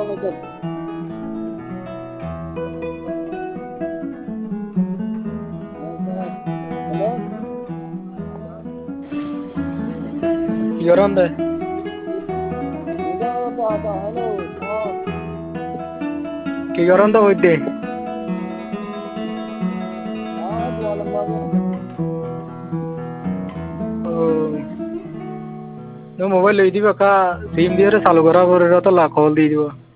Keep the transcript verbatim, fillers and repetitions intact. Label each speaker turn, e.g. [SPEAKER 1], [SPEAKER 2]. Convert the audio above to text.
[SPEAKER 1] Yoran da. Ki yoran da hoyde. No mobile lei diba ka sim diye চালু করা করে তো লাখ হল দিয়ে দিব